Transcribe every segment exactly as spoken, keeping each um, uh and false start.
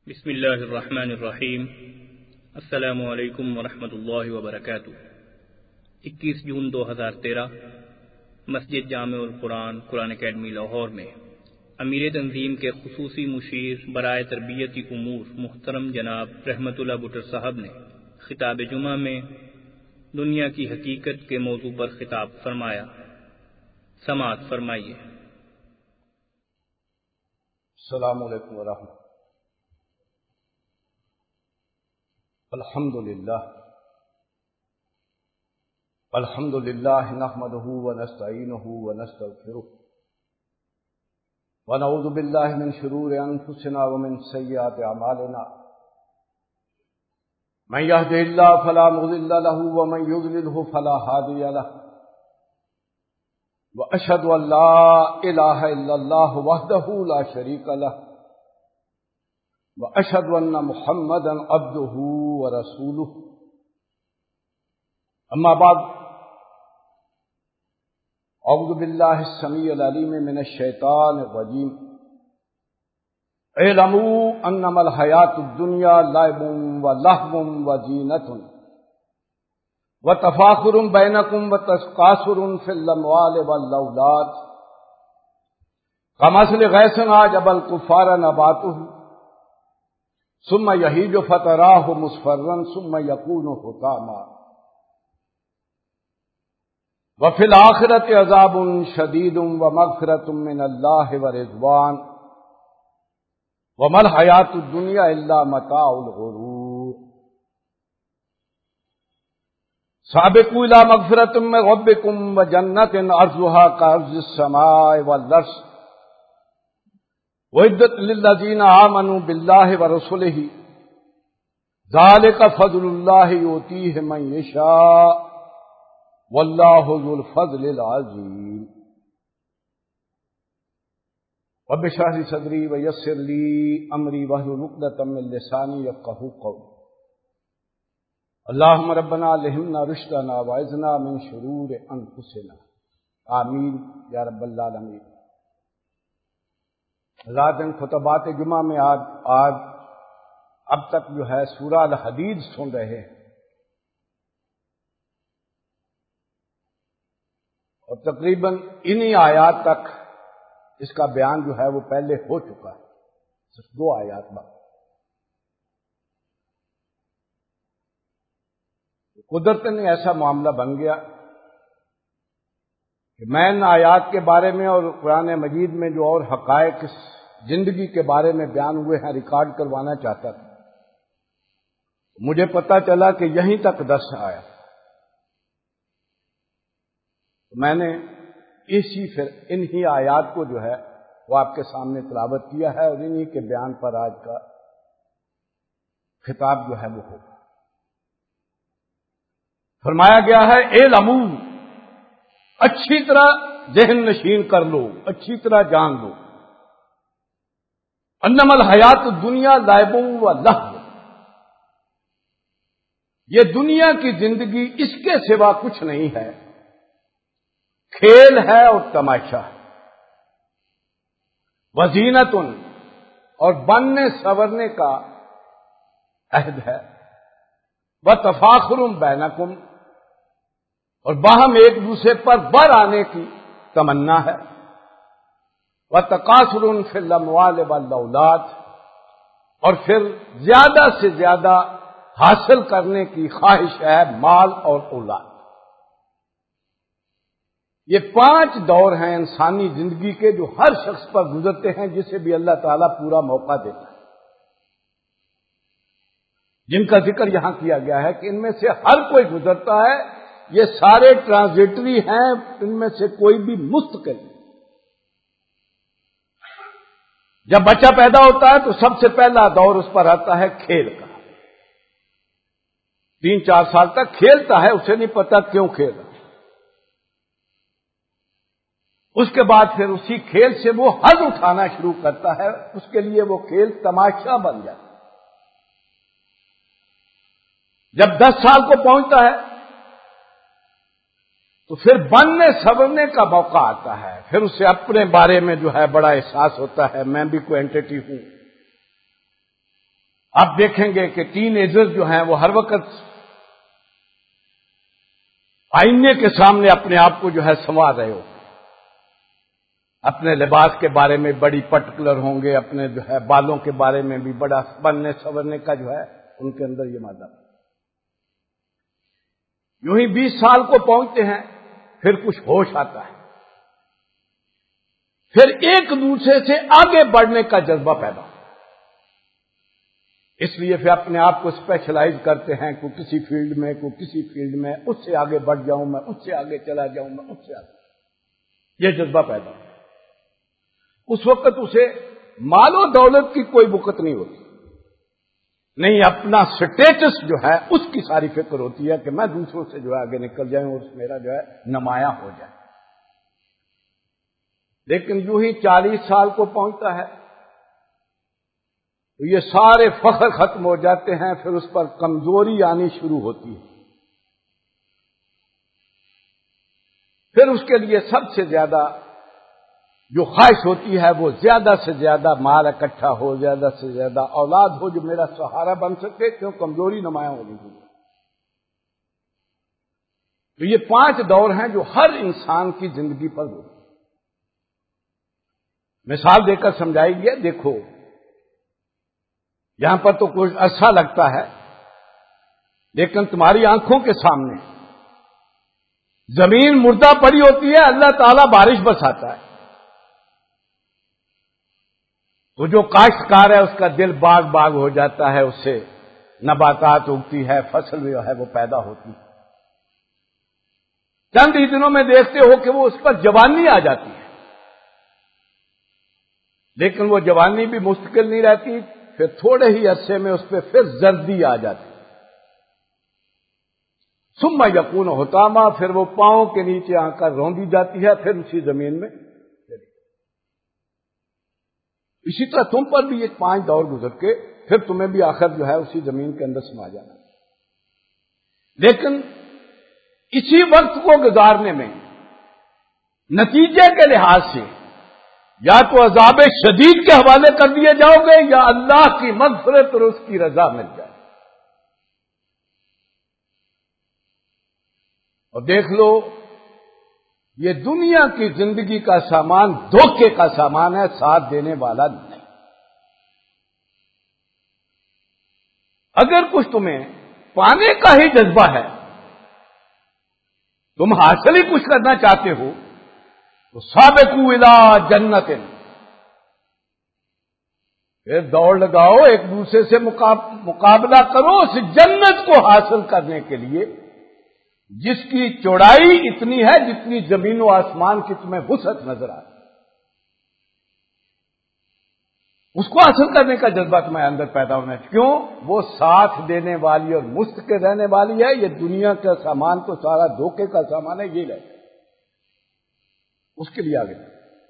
بسم اللہ الرحمن الرحیم۔ السلام علیکم ورحمۃ اللہ وبرکاتہ۔ اکیس جون دو ہزار تیرہ مسجد جامع القرآن قرآن اکیڈمی لاہور میں امیر تنظیم کے خصوصی مشیر برائے تربیتی امور محترم جناب رحمت اللہ بٹر صاحب نے خطاب جمعہ میں دنیا کی حقیقت کے موضوع پر خطاب فرمایا۔ سماعت فرمائیے۔ السلام علیکم ورحمۃ اللہ۔ الحمد للہ الحمد للہ نحمده ونستعینه ونستغفره ونعوذ باللہ من شرور انفسنا ومن سیئات اعمالنا، من يهده الله فلا مضل له ومن يضلله فلا هادي له، واشهد ان لا الہ الا اللہ وحدہ لا شریک له، واشهد ان محمدا عبده ورسوله۔ اما بعد، اعوذ باللہ السمیع العلیم من الشیطان الرجیم۔ اعلموا انما الحیاۃ الدنیا لعب ولہو وزینۃ وتفاخر بینکم وتکاثر فی الاموال والاولاد کمثل غیث اعجب الکفار نباتہ ثم یہیج فتراہ مصفرا ثم یکون حطاما وفی الآخرۃ عذاب شدید ومغفرۃ من اللہ ورضوان وما الحیاۃ الدنیا الا متاع الغرور۔ سابقوا الی مغفرۃ من ربکم وجنۃ عرضها کعرض السماء والارض وعدت للذین آمنوا باللہ ورسلہ ذالک فضل اللہ یؤتیہ من یشاء واللہ ذو الفضل العظیم۔ رب اشرح لی صدری ویسر لی امری واحلل عقدۃ من لسانی یفقہوا قولی۔ اللہم ربنا الہمنا رشدنا واعذنا من شرور انفسنا، آمین یا رب العالمین۔ حضرات، خطبات جمعہ میں آج آج اب تک جو ہے سورہ الحدید سن رہے ہیں، اور تقریباً انہی آیات تک اس کا بیان جو ہے وہ پہلے ہو چکا ہے، صرف دو آیات بعد۔ قدرت نے ایسا معاملہ بن گیا کہ میں ان آیات کے بارے میں اور قرآن مجید میں جو اور حقائق زندگی کے بارے میں بیان ہوئے ہیں ریکارڈ کروانا چاہتا تھا۔ مجھے پتا چلا کہ یہیں تک درس آیا، میں نے اسی پھر انہی آیات کو جو ہے وہ آپ کے سامنے تلاوت کیا ہے، اور انہی کے بیان پر آج کا خطاب جو ہے وہ ہوگا۔ فرمایا گیا ہے اعلموا، اچھی طرح ذہن نشین کر لو، اچھی طرح جان لو، انما الحیات الدنیا لعب و لہو، یہ دنیا کی زندگی اس کے سوا کچھ نہیں ہے، کھیل ہے اور تماشا ہے، وزینت اور بننے سنورنے کا عہد ہے، وتفاخر بینکم اور باہم ایک دوسرے پر بر آنے کی تمنا ہے، وتکاثر فی الاموال والاولاد اور پھر زیادہ سے زیادہ حاصل کرنے کی خواہش ہے مال اور اولاد۔ یہ پانچ دور ہیں انسانی زندگی کے جو ہر شخص پر گزرتے ہیں، جسے بھی اللہ تعالیٰ پورا موقع دیتا ہے، جن کا ذکر یہاں کیا گیا ہے کہ ان میں سے ہر کوئی گزرتا ہے، یہ سارے ٹرانزیٹری ہیں، ان میں سے کوئی بھی مستقل نہیں۔ جب بچہ پیدا ہوتا ہے تو سب سے پہلا دور اس پر آتا ہے کھیل کا، تین چار سال تک کھیلتا ہے، اسے نہیں پتا کیوں کھیل رہا، اس کے بعد پھر اسی کھیل سے وہ حظ اٹھانا شروع کرتا ہے، اس کے لیے وہ کھیل تماشا بن جاتا ہے۔ جب دس سال کو پہنچتا ہے تو پھر بننے سنورنے کا موقع آتا ہے، پھر اسے اپنے بارے میں جو ہے بڑا احساس ہوتا ہے، میں بھی کوئی اینٹی ہوں، آپ دیکھیں گے کہ ٹین ایجرز جو ہیں وہ ہر وقت آئینے کے سامنے اپنے آپ کو جو ہے سنوار رہے ہو، اپنے لباس کے بارے میں بڑی پرٹیکولر ہوں گے، اپنے جو ہے بالوں کے بارے میں بھی بڑا بننے سنورنے کا جو ہے ان کے اندر یہ مادہ۔ یوں ہی بیس سال کو پہنچتے ہیں، پھر کچھ ہوش آتا ہے، پھر ایک دوسرے سے آگے بڑھنے کا جذبہ پیدا ہوتا ہے۔ اس لیے پھر اپنے آپ کو اسپیشلائز کرتے ہیں، کوئی کسی فیلڈ میں، کوئی کسی فیلڈ میں، اس سے آگے بڑھ جاؤں میں، اس سے آگے چلا جاؤں میں، اس سے آگے، یہ جذبہ پیدا ہوتا ہے۔ اس وقت اسے مال و دولت کی کوئی بکت نہیں ہوتی، نہیں، اپنا سٹیٹس جو ہے اس کی ساری فکر ہوتی ہے کہ میں دوسروں سے جو ہے آگے نکل جاؤں اور میرا جو ہے نمایاں ہو جائے۔ لیکن یوں ہی چالیس سال کو پہنچتا ہے تو یہ سارے فخر ختم ہو جاتے ہیں، پھر اس پر کمزوری آنی شروع ہوتی ہے۔ پھر اس کے لیے سب سے زیادہ جو خواہش ہوتی ہے وہ زیادہ سے زیادہ مال اکٹھا ہو، زیادہ سے زیادہ اولاد ہو جو میرا سہارا بن سکے، کیوں کمزوری نمایاں ہونی چاہیے۔ تو یہ پانچ دور ہیں جو ہر انسان کی زندگی پر ہوتے ہیں۔ مثال دے کر سمجھائی گیا، دیکھو یہاں پر تو کچھ عرصہ لگتا ہے، لیکن تمہاری آنکھوں کے سامنے زمین مردہ پڑی ہوتی ہے، اللہ تعالیٰ بارش برساتا ہے، وہ جو کاشتکار ہے اس کا دل باغ باغ ہو جاتا ہے، اس سے نباتات اگتی ہے، فصل جو ہے وہ پیدا ہوتی ہے۔ چند ہی دنوں میں دیکھتے ہو کہ وہ اس پر جوانی آ جاتی ہے، لیکن وہ جوانی بھی مستقل نہیں رہتی، پھر تھوڑے ہی عرصے میں اس پہ پھر زردی آ جاتی، ثم یکون حطاما، پھر وہ پاؤں کے نیچے آ کر روندی جاتی ہے، پھر اسی زمین میں۔ اسی طرح تم پر بھی ایک پانچ دور گزر کے پھر تمہیں بھی آخر جو ہے اسی زمین کے اندر سما جانا۔ لیکن اسی وقت کو گزارنے میں نتیجے کے لحاظ سے یا تو عذاب شدید کے حوالے کر دیے جاؤ گے یا اللہ کی مغفرت اور اس کی رضا مل جائے۔ اور دیکھ لو، یہ دنیا کی زندگی کا سامان دھوکے کا سامان ہے، ساتھ دینے والا نہیں۔ اگر کچھ تمہیں پانے کا ہی جذبہ ہے، تم حاصل ہی کچھ کرنا چاہتے ہو، تو سابقوا الی جنت، پھر دوڑ لگاؤ، ایک دوسرے سے مقابلہ کرو اس جنت کو حاصل کرنے کے لیے جس کی چوڑائی اتنی ہے جتنی زمین و آسمان کی تمہیں وسعت نظر آتی، اس کو حاصل کرنے کا جذبہ تمہیں اندر پیدا ہونا ہے۔ کیوں؟ وہ ساتھ دینے والی اور مستقل رہنے والی ہے۔ یہ دنیا کا سامان تو سارا دھوکے کا سامان ہے، یہ لے اس کے لیے آگے۔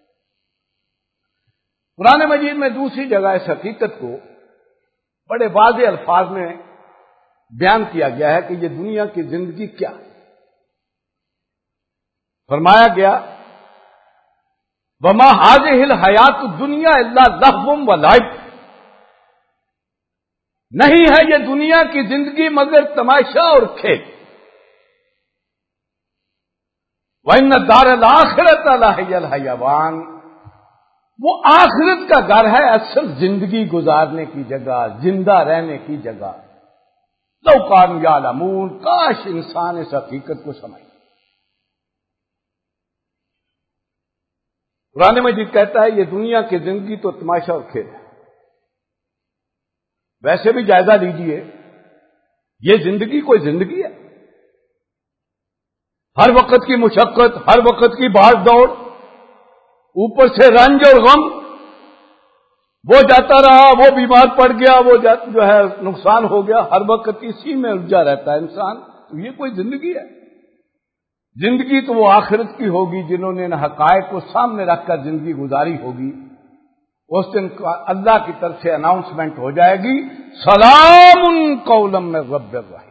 قرآن مجید میں دوسری جگہ اس حقیقت کو بڑے واضح الفاظ میں بیان کیا گیا ہے کہ یہ دنیا کی زندگی کیا ہے۔ فرمایا گیا وما هذه الحیات الدنیا الا لہو و لعب، نہیں ہے یہ دنیا کی زندگی مگر تماشا اور کھیل۔ وان الدار الاخرۃ لہی الحیوان، وہ آخرت کا گھر ہے، اصل زندگی گزارنے کی جگہ، زندہ رہنے کی جگہ۔ لو کانوا یعلمون، کاش انسان اس حقیقت کو سمجھے۔ قرآن مجید کہتا ہے یہ دنیا کی زندگی تو تماشا اور کھیل ہے۔ ویسے بھی جائزہ لیجئے، یہ زندگی کوئی زندگی ہے؟ ہر وقت کی مشقت، ہر وقت کی بھاگ دوڑ، اوپر سے رنج اور غم، وہ جاتا رہا، وہ بیمار پڑ گیا، وہ جو ہے نقصان ہو گیا، ہر وقت اسی میں الجھا رہتا ہے انسان، تو یہ کوئی زندگی ہے؟ زندگی تو وہ آخرت کی ہوگی جنہوں نے ان حقائق کو سامنے رکھ کر زندگی گزاری ہوگی۔ اس دن اللہ کی طرف سے اناؤنسمنٹ ہو جائے گی، سلام قولا من رب الرحیم۔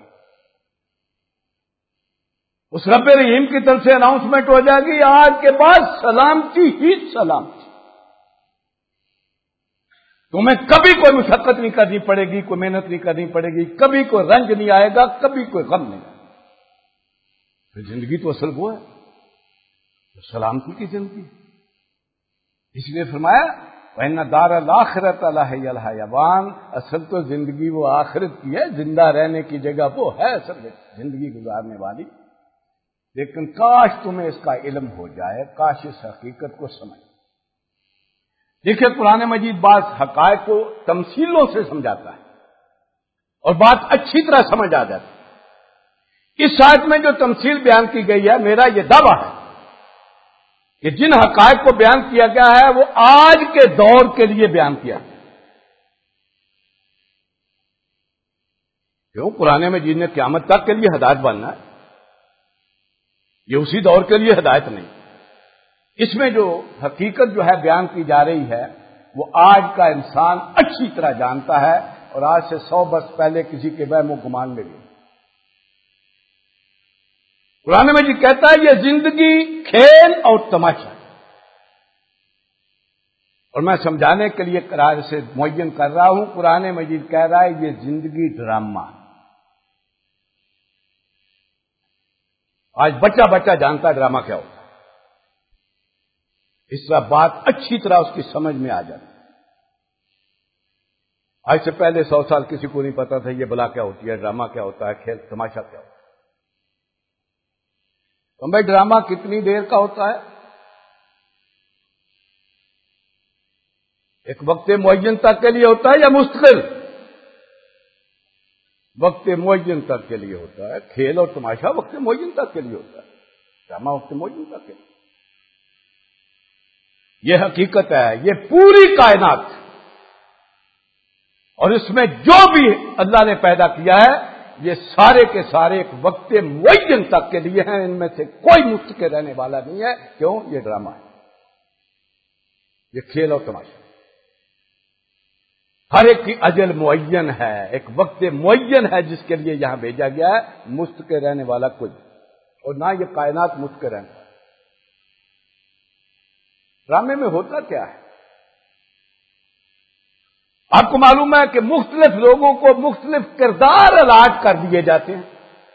اس رب رحیم کی طرف سے اناؤنسمنٹ ہو جائے گی، آج کے بعد سلامتی ہی سلامتی۔ تمہیں کبھی کوئی مشقت نہیں کرنی پڑے گی، کوئی محنت نہیں کرنی پڑے گی، کبھی کوئی رنج نہیں آئے گا، کبھی کوئی غم نہیں آئے گا۔ تو زندگی تو اصل وہ ہے سلامتی کی زندگی۔ اس لیے فرمایا وَإِنَّ دَارَ الْآخِرَةَ لَهِيَ الْحَيَوَانُ، اصل تو زندگی وہ آخرت کی ہے، زندہ رہنے کی جگہ وہ ہے اصل زندگی گزارنے والی۔ لیکن کاش تمہیں اس کا علم ہو جائے، کاش اس حقیقت کو سمجھ۔ دیکھیں قرآن مجید بعض حقائق کو تمثیلوں سے سمجھاتا ہے اور بات اچھی طرح سمجھ آ جاتی ہے۔ اس آیت میں جو تمثیل بیان کی گئی ہے، میرا یہ دعویٰ ہے کہ جن حقائق کو بیان کیا گیا ہے وہ آج کے دور کے لیے بیان کیا ہے۔ کیوں؟ قرآن مجید نے قیامت تک کے لیے ہدایت بننا ہے، یہ اسی دور کے لیے ہدایت نہیں۔ اس میں جو حقیقت جو ہے بیان کی جا رہی ہے وہ آج کا انسان اچھی طرح جانتا ہے، اور آج سے سو برس پہلے کسی کے وہم و گمان میں بھی۔ قرآن مجید کہتا ہے یہ زندگی کھیل اور تماشا، اور میں سمجھانے کے لیے قرار سے معین کر رہا ہوں، قرآن مجید کہہ رہا ہے یہ زندگی ڈرامہ۔ آج بچہ بچہ جانتا ہے ڈرامہ کیا ہوتا ہے، اس طرح بات اچھی طرح اس کی سمجھ میں آ جاتی۔ آج سے پہلے سو سال کسی کو نہیں پتا تھا یہ بلا کیا ہوتی ہے، ڈرامہ کیا ہوتا ہے، کھیل تماشا کیا ہوتا ہے۔ تو بھائی ڈرامہ کتنی دیر کا ہوتا ہے؟ ایک وقت معین تک کے لیے ہوتا ہے یا مستقل؟ وقت معین تک کے لیے ہوتا ہے۔ کھیل اور تماشا وقت معین تک کے لیے ہوتا ہے، ڈرامہ وقت معین تک کے لیے۔ یہ حقیقت ہے، یہ پوری کائنات اور اس میں جو بھی اللہ نے پیدا کیا ہے یہ سارے کے سارے ایک وقت معین تک کے لیے ہیں، ان میں سے کوئی مستقل رہنے والا نہیں ہے۔ کیوں؟ یہ ڈرامہ ہے، یہ کھیل اور تماشا۔ ہر ایک کی اجل معین ہے، ایک وقت معین ہے جس کے لیے یہاں بھیجا گیا ہے، مستقل رہنے والا کوئی، اور نہ یہ کائنات مستقل رہنے والا۔ ڈرامے میں ہوتا کیا ہے؟ آپ کو معلوم ہے کہ مختلف لوگوں کو مختلف کردار الاٹ کر دیے جاتے ہیں۔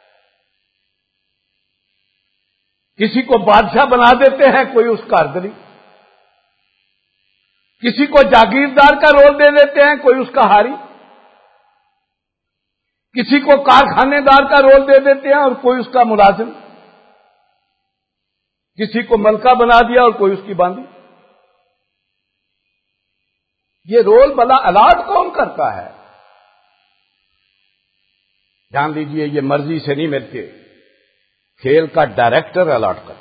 کسی کو بادشاہ بنا دیتے ہیں، کوئی اس کا اردلی، کسی کو جاگیردار کا رول دے دیتے ہیں، کوئی اس کا ہاری، کسی کو کارخانے دار کا رول دے دیتے ہیں اور کوئی اس کا ملازم، کسی کو ملکہ بنا دیا اور کوئی اس کی باندھی۔ یہ رول بلا الاٹ کون کرتا ہے؟ جان لیجئے یہ مرضی سے نہیں ملتے، کھیل کا ڈائریکٹر الاٹ کرتا،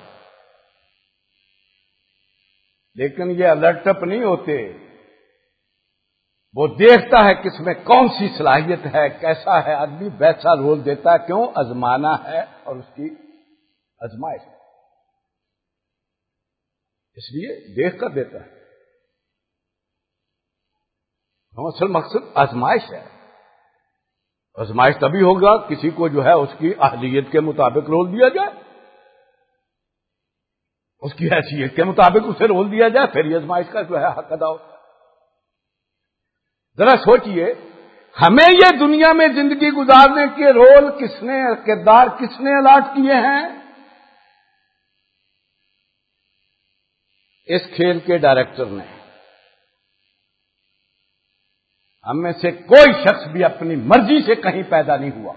لیکن یہ الرٹ اپ نہیں ہوتے، وہ دیکھتا ہے کس میں کون سی صلاحیت ہے، کیسا ہے آدمی، ویسا رول دیتا ہے۔ کیوں؟ آزمانا ہے اور اس کی آزمائش ہے، اس لیے دیکھ کر دیتا ہے۔ اصل مقصد آزمائش ہے۔ آزمائش تبھی ہوگا کسی کو جو ہے اس کی اہلیت کے مطابق رول دیا جائے، اس کی حیثیت کے مطابق اسے رول دیا جائے، پھر یہ آزمائش کا جو ہے حق ادا ہوتا ہے۔ ذرا سوچئے، ہمیں یہ دنیا میں زندگی گزارنے کے رول کس نے، کردار کس نے الاٹ کیے ہیں؟ اس کھیل کے ڈائریکٹر نے۔ ہم میں سے کوئی شخص بھی اپنی مرضی سے کہیں پیدا نہیں ہوا،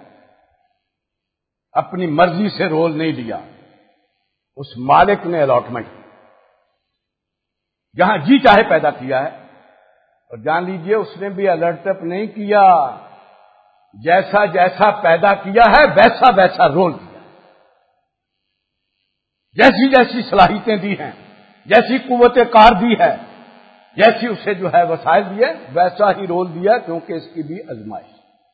اپنی مرضی سے رول نہیں لیا، اس مالک نے الاٹمنٹ جہاں جی چاہے پیدا کیا ہے۔ اور جان لیجئے اس نے بھی الرٹ اپ نہیں کیا، جیسا جیسا پیدا کیا ہے ویسا ویسا رول دیا، جیسی جیسی صلاحیتیں دی ہیں، جیسی قوت کار دی ہے، جیسی اسے جو ہے وسائل دیے، ویسا ہی رول دیا، کیونکہ اس کی بھی آزمائش۔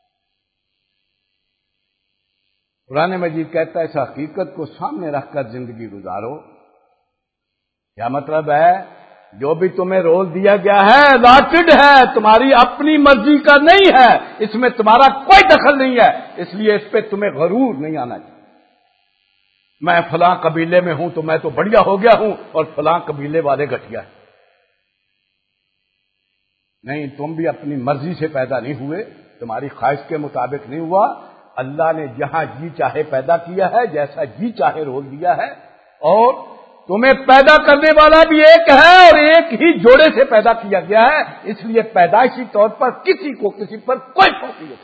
قرآن مجید کہتا ہے اس حقیقت کو سامنے رکھ کر زندگی گزارو۔ کیا مطلب ہے؟ جو بھی تمہیں رول دیا گیا ہے الاٹڈ ہے، تمہاری اپنی مرضی کا نہیں ہے، اس میں تمہارا کوئی دخل نہیں ہے، اس لیے اس پہ تمہیں غرور نہیں آنا چاہیے۔ میں فلاں قبیلے میں ہوں تو میں تو بڑھیا ہو گیا ہوں اور فلاں قبیلے والے گھٹیا ہیں۔ نہیں، تم بھی اپنی مرضی سے پیدا نہیں ہوئے، تمہاری خواہش کے مطابق نہیں ہوا، اللہ نے جہاں جی چاہے پیدا کیا ہے، جیسا جی چاہے رول دیا ہے، اور تمہیں پیدا کرنے والا بھی ایک ہے اور ایک ہی جوڑے سے پیدا کیا گیا ہے، اس لیے پیدائشی طور پر کسی کو کسی پر کوئی فوقیت نہیں۔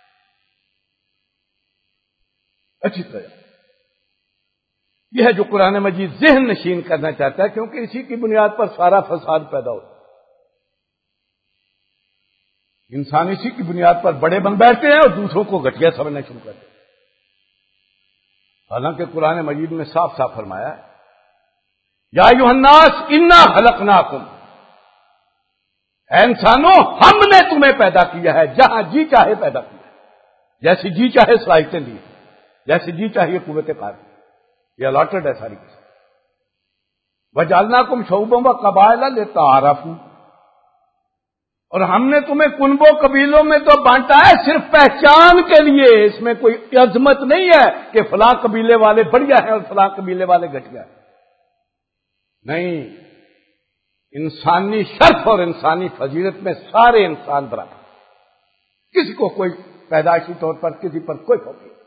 اچھی طرح یہ ہے جو قرآن مجید ذہن نشین کرنا چاہتا ہے، کیونکہ اسی کی بنیاد پر سارا فساد پیدا ہوتا ہے۔ انسان اسی کی بنیاد پر بڑے بن بیٹھتے ہیں اور دوسروں کو گھٹیا سمجھنا شروع کرتے ہیں، حالانکہ قرآن مجید میں صاف صاف فرمایا ہے، یا ایھا الناس انا خلقناکم، اے انسانوں ہم نے تمہیں پیدا کیا ہے، جہاں جی چاہے پیدا کیا ہے، جیسی جی چاہے صلاحیتیں دی، جیسی جی چاہیے قوت کار، یہ الاٹڈ ہے ساری کی۔ وجعلناکم شعوبا وقبائل لتعارفوا، اور ہم نے تمہیں کنبوں قبیلوں میں تو بانٹا ہے صرف پہچان کے لیے، اس میں کوئی عظمت نہیں ہے کہ فلاں قبیلے والے بڑھیا ہیں اور فلاں قبیلے والے گھٹیا ہیں، نہیں، انسانی شرف اور انسانی فضیلت میں سارے انسان برابر، کسی کو کوئی پیدائشی طور پر کسی پر کوئی فوق نہیں۔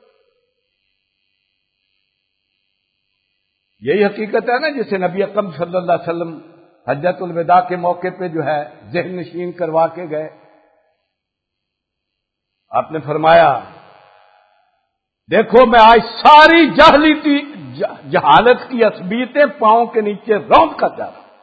یہی حقیقت ہے نا جسے نبی اکرم صلی اللہ علیہ وسلم حجۃ الوداع کے موقع پہ جو ہے ذہن نشین کروا کے گئے۔ آپ نے فرمایا دیکھو میں آج ساری جاہلیتی جہالت کی عصبیتیں پاؤں کے نیچے رونت کر جا رہا ہوں،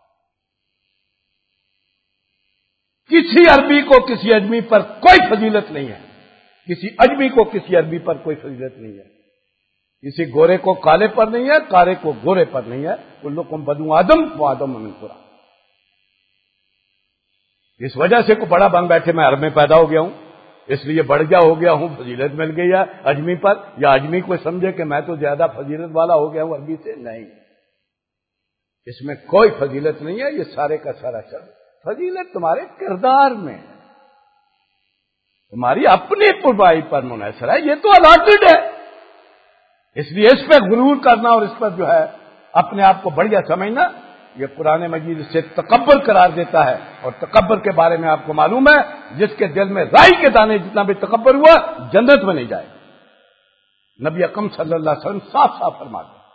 کسی عربی کو کسی اجمی پر کوئی فضیلت نہیں ہے، کسی اجمی کو کسی عربی پر کوئی فضیلت نہیں ہے، کسی گورے کو کالے پر نہیں ہے، کالے کو گورے پر نہیں ہے، کلکم بنو آدم و آدم من تراب۔ اس وجہ سے کوئی بڑا بن بیٹھے میں عرب میں پیدا ہو گیا ہوں، اس لیے بڑھ گیا ہو گیا ہوں، فضیلت مل گئی ہے اجمی پر، یا اجمی کو سمجھے کہ میں تو زیادہ فضیلت والا ہو گیا ہوں عربی سے، نہیں، اس میں کوئی فضیلت نہیں ہے، یہ سارے کا سارا شر فضیلت تمہارے کردار میں ہے، تمہاری اپنی پروائی پر منحصر ہے، یہ تو الاٹڈ ہے، اس لیے اس پہ غرور کرنا اور اس پر جو ہے اپنے آپ کو بڑھیا سمجھنا، یہ قرآن مجید سے تکبر قرار دیتا ہے، اور تکبر کے بارے میں آپ کو معلوم ہے جس کے دل میں رائی کے دانے جتنا بھی تکبر ہوا جنت میں نہیں جائے، نبی اکرم صلی اللہ علیہ وسلم صاف صاف فرماتے ہیں۔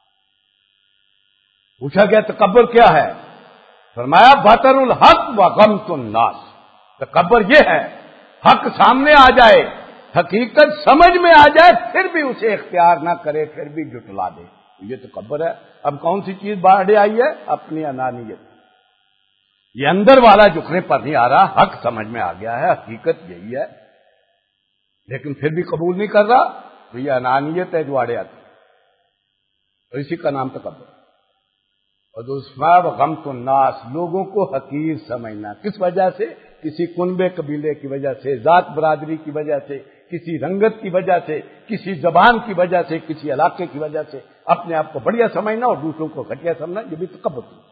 پوچھا گیا تکبر کیا ہے؟ فرمایا بطر الحق و غمط الناس، تکبر یہ ہے حق سامنے آ جائے، حقیقت سمجھ میں آ جائے، پھر بھی اسے اختیار نہ کرے، پھر بھی جھٹلا دے، یہ تکبر ہے۔ اب کون سی چیز باہر آئی ہے؟ اپنی انانیت، یہ اندر والا جھکنے پر نہیں آ رہا، حق سمجھ میں آ گیا ہے، حقیقت یہی ہے، لیکن پھر بھی قبول نہیں کر رہا، تو یہ انانیت ہے جو آڑے آتی ہے، اور اسی کا نام تکبر۔ اور دوسرا غمط الناس، لوگوں کو حقیر سمجھنا، کس وجہ سے؟ کسی کنبے قبیلے کی وجہ سے، ذات برادری کی وجہ سے، کسی رنگت کی وجہ سے، کسی زبان کی وجہ سے، کسی علاقے کی وجہ سے اپنے آپ کو بڑھیا سمجھنا اور دوسروں کو گھٹیا سمجھنا، یہ بھی تکبر ہے۔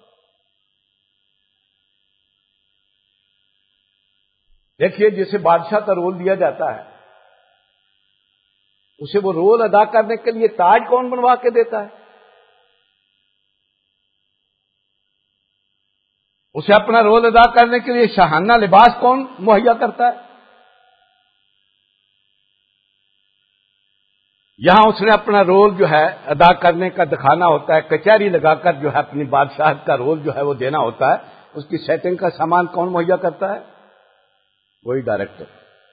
دیکھیے جسے بادشاہ کا رول دیا جاتا ہے، اسے وہ رول ادا کرنے کے لیے تاج کون بنوا کے دیتا ہے؟ اسے اپنا رول ادا کرنے کے لیے شاہانہ لباس کون مہیا کرتا ہے؟ یہاں اس نے اپنا رول جو ہے ادا کرنے کا دکھانا ہوتا ہے، کچہری لگا کر جو ہے اپنی بادشاہت کا رول جو ہے وہ دینا ہوتا ہے، اس کی سیٹنگ کا سامان کون مہیا کرتا ہے؟ وہی ڈائریکٹر،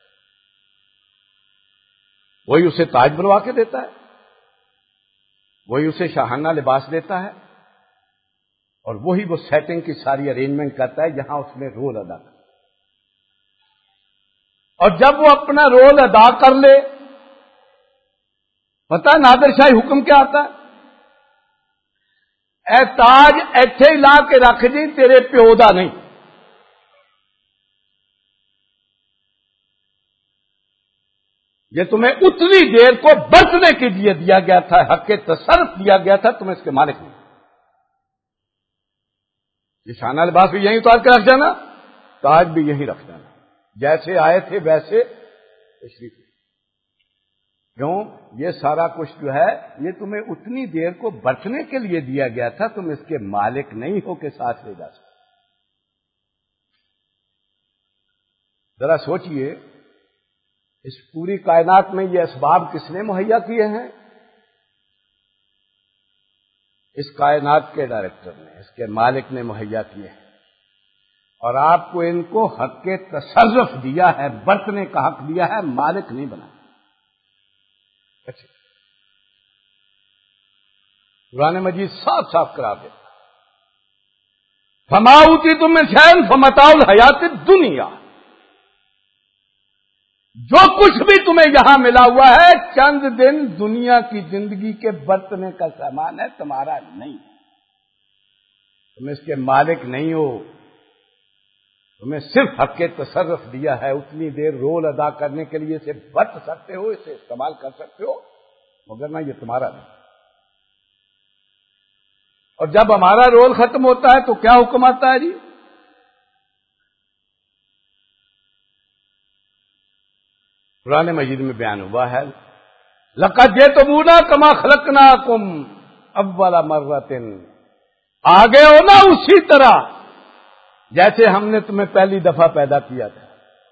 وہی اسے تاج بنوا کے دیتا ہے، وہی اسے شاہانہ لباس دیتا ہے، اور وہی وہ سیٹنگ کی ساری ارینجمنٹ کرتا ہے جہاں اس نے رول ادا کر۔ اور جب وہ اپنا رول ادا کر لے، پتہ نادر شاہی حکم کیا آتا ہے؟ اے تاج ایتھے ہی لا کے رکھ دی، تیرے پیو دا نہیں۔ یہ تمہیں اتنی دیر کو برتنے کے لیے دیا گیا تھا، حق کے تصرف دیا گیا تھا، تم اس کے مالک نہیں۔ یہ شانہ لباس بھی یہیں اتار کے رکھ جانا، تاج بھی یہیں رکھ جانا، جیسے آئے تھے ویسے تشریف۔ کیوں؟ یہ سارا کچھ جو ہے یہ تمہیں اتنی دیر کو برتنے کے لیے دیا گیا تھا، تم اس کے مالک نہیں ہو کے ساتھ لے جا سکتے۔ ذرا سوچئے اس پوری کائنات میں یہ اسباب کس نے مہیا کیے ہیں؟ اس کائنات کے ڈائریکٹر نے، اس کے مالک نے مہیا کیے ہیں، اور آپ کو ان کو حق کے تصرف دیا ہے، برتنے کا حق دیا ہے، مالک نہیں بنا۔ اچھا، قرآن مجید صاف صاف کرا دیتا، فما اوتیتم من شیء فمتاع الحیات الدنیا، جو کچھ بھی تمہیں یہاں ملا ہوا ہے چند دن دنیا کی زندگی کے برتنے کا سامان ہے، تمہارا نہیں۔ تم اس کے مالک نہیں ہو، تمہیں صرف حق کے تصرف دیا ہے، اتنی دیر رول ادا کرنے کے لیے اسے برت سکتے ہو، اسے استعمال کر سکتے ہو، مگر نہ یہ تمہارا نہیں۔ اور جب ہمارا رول ختم ہوتا ہے تو کیا حکم آتا ہے جی؟ قرآن مجید میں بیان ہوا ہے، لَقَدْ جِئْتُمُونَا كَمَا خَلَقْنَاكُمْ أَوَّلَ مَرَّةٍ، آگے ہو نا اسی طرح جیسے ہم نے تمہیں پہلی دفعہ پیدا کیا تھا۔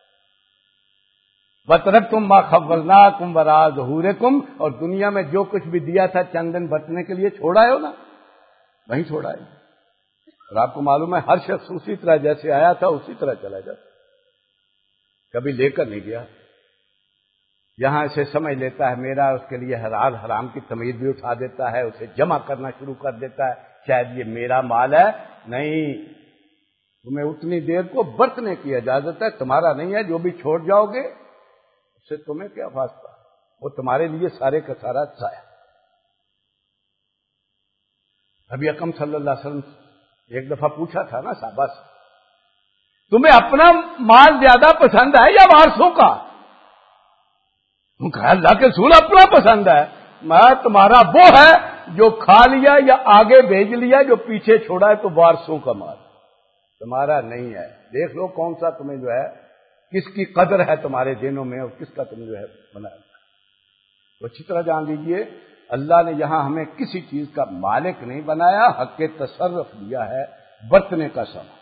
وَتَرَكْتُم مَّا خَوَّلْنَاكُمْ وَرَاءَ ظُهُورِكُمْ، اور دنیا میں جو کچھ بھی دیا تھا چند دن برتنے کے لیے چھوڑا ہے نا، وہیں چھوڑا ہے۔ اور آپ کو معلوم ہے ہر شخص اسی طرح جیسے آیا تھا اسی طرح چلا جاتا، کبھی لے کر نہیں گیا۔ یہاں اسے سمجھ لیتا ہے میرا، اس کے لیے حلال حرام کی تمیز بھی اٹھا دیتا ہے، اسے جمع کرنا شروع کر دیتا ہے، شاید یہ میرا مال ہے۔ نہیں، تمہیں اتنی دیر کو برتنے کی اجازت ہے، تمہارا نہیں ہے۔ جو بھی چھوڑ جاؤ گے اس سے تمہیں کیا واسطہ، وہ تمہارے لیے سارے کا سارا ضائع۔ نبی اکرم صلی اللہ علیہ وسلم ایک دفعہ پوچھا تھا نا صحابہ سے، تمہیں اپنا مال زیادہ پسند ہے یا وارثوں کا؟ کہا اللہ کے رسول اپنا پسند ہے۔ میں تمہارا وہ ہے جو کھا لیا یا آگے بھیج لیا، جو پیچھے چھوڑا ہے تو وارثوں کا مال، تمہارا نہیں ہے۔ دیکھ لو کون سا تمہیں جو ہے، کس کی قدر ہے تمہارے دینوں میں اور کس کا تم جو ہے بنایا۔ تو اچھی طرح جان لیجیے اللہ نے یہاں ہمیں کسی چیز کا مالک نہیں بنایا، حق کے تصرف دیا ہے، برتنے کا سامان۔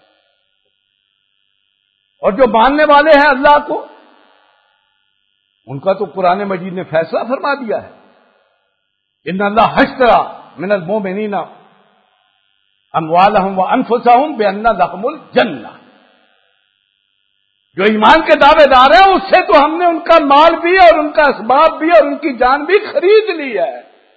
اور جو ماننے والے ہیں اللہ کو، ان کا تو قرآن مجید نے فیصلہ فرما دیا ہے، ان اللہ اشتری من المؤمنین اموالہم وانفسہم بان لہم الجنہ، جو ایمان کے دعوے دار ہیں اس سے تو ہم نے ان کا مال بھی اور ان کا اسباب بھی اور ان کی جان بھی خرید لی ہے،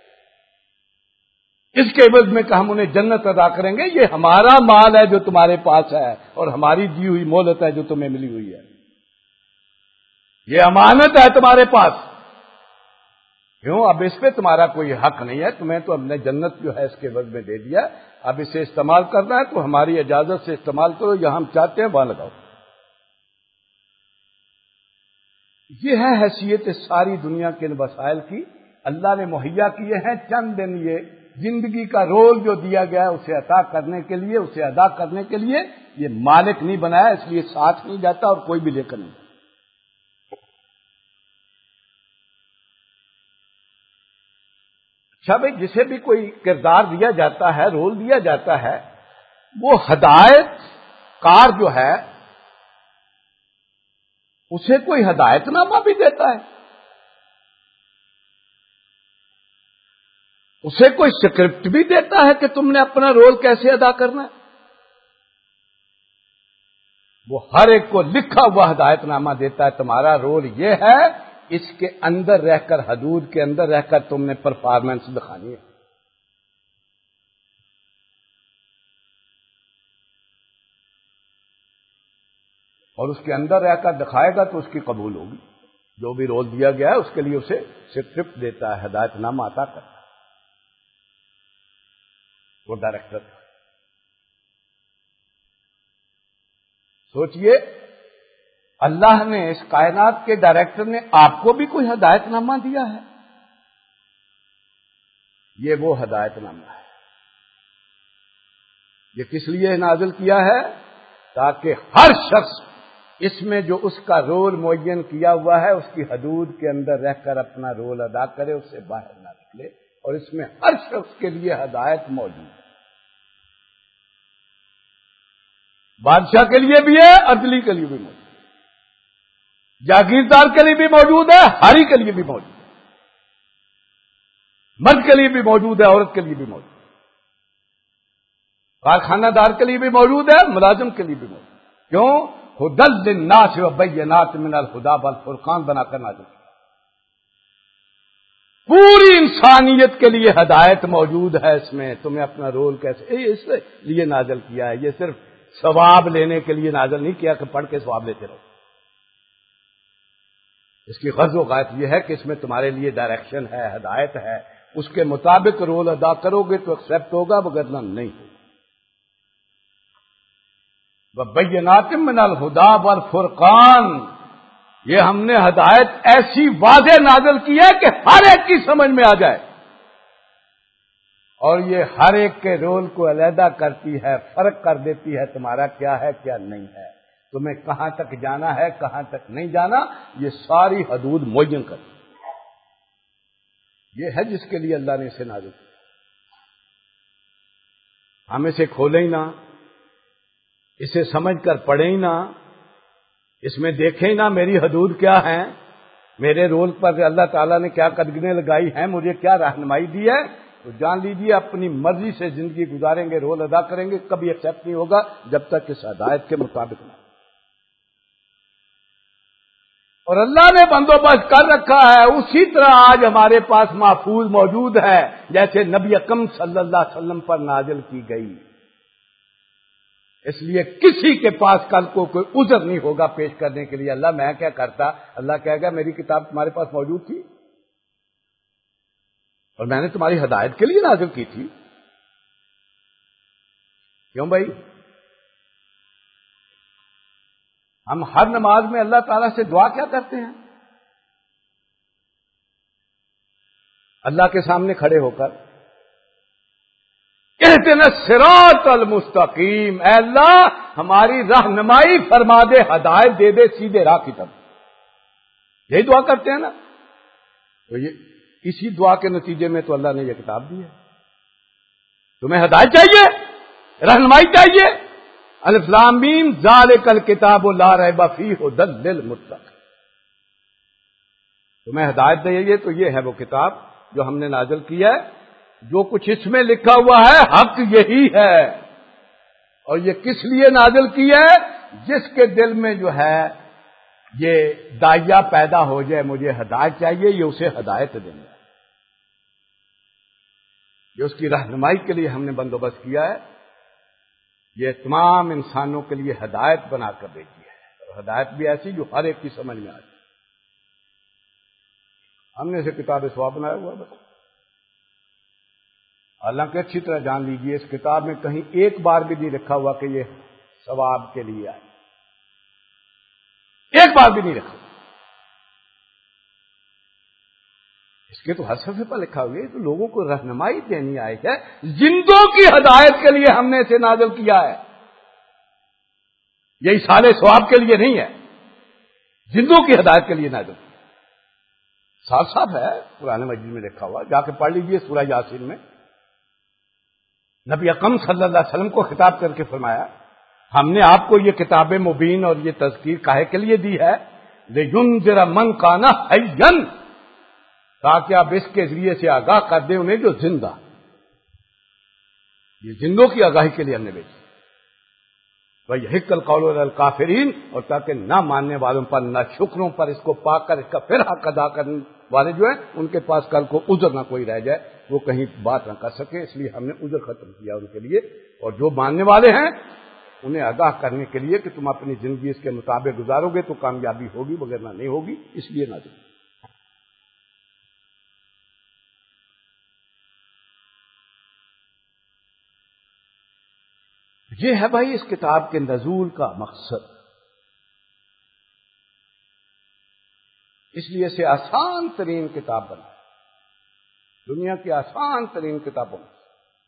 اس کے عوض میں کہ ہم انہیں جنت ادا کریں گے۔ یہ ہمارا مال ہے جو تمہارے پاس ہے، اور ہماری دی ہوئی مہلت ہے جو تمہیں ملی ہوئی ہے، یہ امانت ہے تمہارے پاس۔ کیوں؟ اب اس پہ تمہارا کوئی حق نہیں ہے، تمہیں تو ہم نے جنت جو ہے اس کے عوض میں دے دیا، اب اسے استعمال کرنا ہے تو ہماری اجازت سے استعمال کرو، یہاں ہم چاہتے ہیں وہاں لگاؤ۔ یہ ہے حیثیت ساری دنیا کے ان وسائل کی، اللہ نے مہیا کیے ہیں چند دن، یہ زندگی کا رول جو دیا گیا ہے اسے عطا کرنے کے لیے، اسے ادا کرنے کے لیے، یہ مالک نہیں بنایا، اس لیے ساتھ نہیں جاتا اور کوئی بھی لے کر نہیں جاتا۔ اچھا بھائی، جسے بھی کوئی کردار دیا جاتا ہے، رول دیا جاتا ہے، وہ ہدایت کار جو ہے اسے کوئی ہدایت نامہ بھی دیتا ہے، اسے کوئی اسکرپٹ بھی دیتا ہے کہ تم نے اپنا رول کیسے ادا کرنا ہے۔ وہ ہر ایک کو لکھا ہوا ہدایت نامہ دیتا ہے، تمہارا رول یہ ہے، اس کے اندر رہ کر، حدود کے اندر رہ کر تم نے پرفارمنس دکھانی ہے۔ اور اس کے اندر رہ کر دکھائے گا تو اس کی قبول ہوگی۔ جو بھی رول دیا گیا ہے اس کے لیے اسے اسکرپٹ دیتا ہے، ہدایت نامہ عطا کرتا ہے وہ ڈائریکٹر۔ سوچئے اللہ نے، اس کائنات کے ڈائریکٹر نے آپ کو بھی کوئی ہدایت نامہ دیا ہے، یہ وہ ہدایت نامہ ہے۔ یہ کس لیے نازل کیا ہے؟ تاکہ ہر شخص اس میں جو اس کا رول معین کیا ہوا ہے اس کی حدود کے اندر رہ کر اپنا رول ادا کرے، اس سے باہر نہ نکلے، اور اس میں ہر شخص کے لیے ہدایت موجود ہے۔ بادشاہ کے لیے بھی ہے، عدلی کے لیے بھی موجود ہے۔ جاگیردار کے لیے بھی موجود ہے، ہاری کے لیے بھی موجود ہے، مرد کے لیے بھی موجود ہے، عورت کے لیے بھی موجود ہے، کارخانہ دار کے لیے بھی موجود ہے، ملازم کے لیے بھی موجود ہے۔ کیوں؟ ہدی للناس وبینات من الہدی والفرقان بنا کر نازل کیا۔ پوری انسانیت کے لیے ہدایت موجود ہے اس میں، تمہیں اپنا رول کیسے اے اس لیے نازل کیا ہے۔ یہ صرف ثواب لینے کے لیے نازل نہیں کیا کہ پڑھ کے ثواب لیتے رہو۔ اس کی غرض و غایت یہ ہے کہ اس میں تمہارے لیے ڈائریکشن ہے، ہدایت ہے، اس کے مطابق رول ادا کرو گے تو ایکسپٹ ہوگا، وگرنہ نہیں ہوگا۔ وبینات من الہدی والفرقان، یہ ہم نے ہدایت ایسی واضح نازل کی ہے کہ ہر ایک کی سمجھ میں آ جائے، اور یہ ہر ایک کے رول کو علیحدہ کرتی ہے، فرق کر دیتی ہے تمہارا کیا ہے کیا نہیں ہے، تمہیں کہاں تک جانا ہے کہاں تک نہیں جانا، یہ ساری حدود معین کرتی ہے۔ یہ ہے جس کے لیے اللہ نے اسے نازل کیا۔ ہم اسے کھولیں ہی نہ، اسے سمجھ کر پڑھیں ہی نہ، اس میں دیکھیں نہ میری حدود کیا ہیں، میرے رول پر اللہ تعالیٰ نے کیا قدگنیں لگائی ہیں، مجھے کیا رہنمائی دی ہے، تو جان لیجیے اپنی مرضی سے زندگی گزاریں گے، رول ادا کریں گے، کبھی ایکسپٹ نہیں ہوگا جب تک اس ہدایت کے مطابق نہ۔ اور اللہ نے بندوبست کر رکھا ہے، اسی طرح آج ہمارے پاس محفوظ موجود ہے جیسے نبی اکرم صلی اللہ علیہ وسلم پر نازل کی گئی۔ اس لیے کسی کے پاس کل کو کوئی عذر نہیں ہوگا پیش کرنے کے لیے، اللہ میں کیا کرتا، اللہ کہے گا میری کتاب تمہارے پاس موجود تھی اور میں نے تمہاری ہدایت کے لیے نازل کی تھی۔ کیوں بھائی؟ ہم ہر نماز میں اللہ تعالیٰ سے دعا کیا کرتے ہیں؟ اللہ کے سامنے کھڑے ہو کر اہدنا الصراط المستقیم، اے اللہ ہماری رہنمائی فرما دے، ہدایت دے دے سیدھے راہ کی طرف، یہی دعا کرتے ہیں نا۔ تو یہ اسی دعا کے نتیجے میں تو اللہ نے یہ کتاب دی ہے۔ تمہیں ہدایت چاہیے، رہنمائی چاہیے، الف لام میم ذالک الکتاب لا ریب فیہ ھدی للمتقین، تمہیں ہدایت چاہیے تو یہ ہے وہ کتاب جو ہم نے نازل کی ہے، جو کچھ اس میں لکھا ہوا ہے حق یہی ہے، اور یہ کس لیے نازل کی ہے؟ جس کے دل میں جو ہے یہ داعیہ پیدا ہو جائے مجھے ہدایت چاہیے، یہ اسے ہدایت دیں گے، یہ اس کی رہنمائی کے لیے ہم نے بندوبست کیا ہے، یہ تمام انسانوں کے لیے ہدایت بنا کر بھیجی ہے، اور ہدایت بھی ایسی جو ہر ایک کی سمجھ میں آ جائے۔ ہم نے اسے کتاب ثواب بنایا ہوا ہے بس۔ حالانکہ اچھی طرح جان لیجئے اس کتاب میں کہیں ایک بار بھی نہیں لکھا ہوا کہ یہ ثواب کے لیے آئے، ایک بار بھی نہیں لکھا۔ اس کے تو ہر صفحے پر لکھا ہوا ہے، تو لوگوں کو رہنمائی دینی آئی ہے، زندوں کی ہدایت کے لیے ہم نے اسے نازل کیا ہے، یہ اصالِ ثواب کے لیے نہیں ہے، زندوں کی ہدایت کے لیے نازل کیا۔ صاف صاف ہے قرآن مجید میں لکھا ہوا، جا کے پڑھ لیجئے سورہ یاسین میں، نبی اکرم صلی اللہ علیہ وسلم کو خطاب کر کے فرمایا ہم نے آپ کو یہ کتاب مبین اور یہ تذکیر کاہے کے لیے دی ہے، لِيُنذِرَ مَن كَانَ حَيًّا، تاکہ آپ اس کے ذریعے سے آگاہ کر دیں انہیں جو زندہ، یہ زندوں کی آگاہی کے لیے ہم نے بھیجی، وَيَحِقَّ الْقَوْلُ عَلَى الْكَافِرِينَ، اور تاکہ نہ ماننے والوں پر، نہ شکروں پر اس کو پا کر اس کا پھر حق ادا کرنے والے جو ہیں ان کے پاس کل کو عذر نہ کوئی رہ جائے، وہ کہیں بات نہ کر سکے، اس لیے ہم نے عذر ختم کیا ان کے لیے، اور جو ماننے والے ہیں انہیں آگاہ کرنے کے لیے کہ تم اپنی زندگی اس کے مطابق گزارو گے تو کامیابی ہوگی وغیرہ نہیں ہوگی، اس لیے نازل۔ یہ ہے بھائی اس کتاب کے نزول کا مقصد، اس لیے اسے آسان ترین کتاب بنا، دنیا کی آسان ترین کتابوں میں،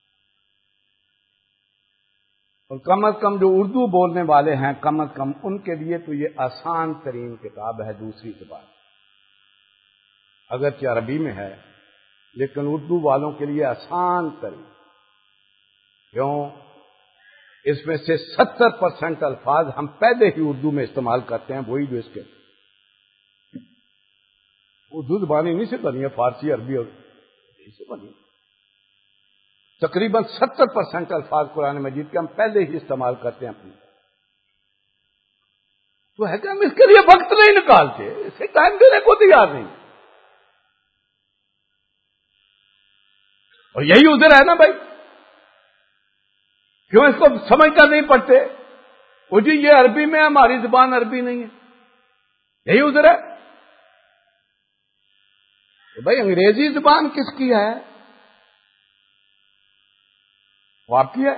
اور کم از کم جو اردو بولنے والے ہیں کم از کم ان کے لیے تو یہ آسان ترین کتاب ہے دوسری زبان، اگرچہ عربی میں ہے لیکن اردو والوں کے لیے آسان ترین، کیوں؟ اس میں سے ستر پرسنٹ الفاظ ہم پہلے ہی اردو میں استعمال کرتے ہیں، وہی جو اس کے اردو زبان انہیں سے بنی ہے، فارسی عربی اور انہیں سے بنی ہے۔ تقریباً ستر پرسینٹ الفاظ قرآن مجید کے ہم پہلے ہی استعمال کرتے ہیں اپنی، تو ہے کہ ہم اس کے لیے وقت نہیں نکالتے، اسے ٹائم دینے کو تیار نہیں، اور یہی عذر ہے نا بھائی، کیوں اس کو سمجھ کر نہیں پڑھتے؟ وہ جی یہ عربی میں، ہماری زبان عربی نہیں ہے، یہی عذر ہے۔ تو بھائی انگریزی زبان کس کی ہے؟ وہ آپ کی ہے،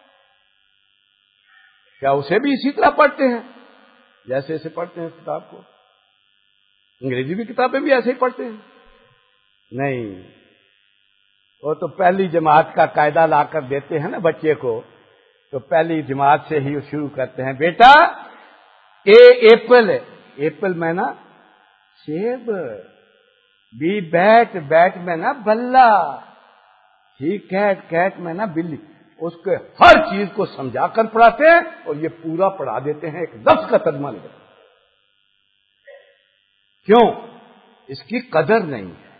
کیا اسے بھی اسی طرح پڑھتے ہیں جیسے اسے پڑھتے ہیں اس کتاب کو؟ انگریزی بھی کتابیں بھی ایسے ہی پڑھتے ہیں؟ نہیں، وہ تو پہلی جماعت کا قاعدہ لا کر دیتے ہیں نا بچے کو، تو پہلی جماعت سے ہی شروع کرتے ہیں، بیٹا اے ایپل، ایپل میں نا سیب، بی بیٹ، بیٹ میں نا بلہ، سی کیٹ، کیٹ میں نا بلی، اس کے ہر چیز کو سمجھا کر پڑھاتے ہیں اور یہ پورا پڑھا دیتے ہیں، ایک لفظ کا ترجمہ نہیں کرتے۔ کیوں؟ اس کی قدر نہیں ہے،